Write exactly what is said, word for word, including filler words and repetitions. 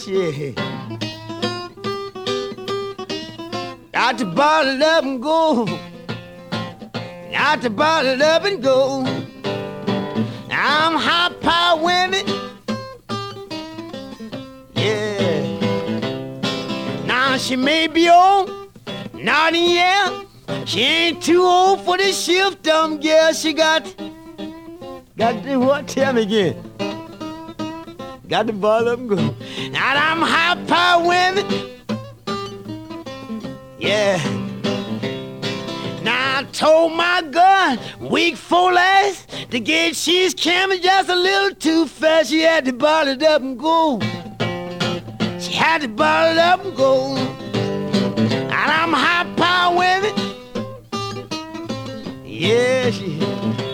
yeah. Got to bottle up and go. Got to bottle up and go. I'm high power women. Yeah. Now she may be old, not in yeah. She ain't too old for the shift, dumb girl. She got, got to what? Tell me again. Got to bottle up and go. Now I'm high power women. Yeah. Now I told my gun week four last to get she's coming just a little too fast. She had to bottle it up and go. She had to bottle it up and go. And I'm high power women. Yeah, she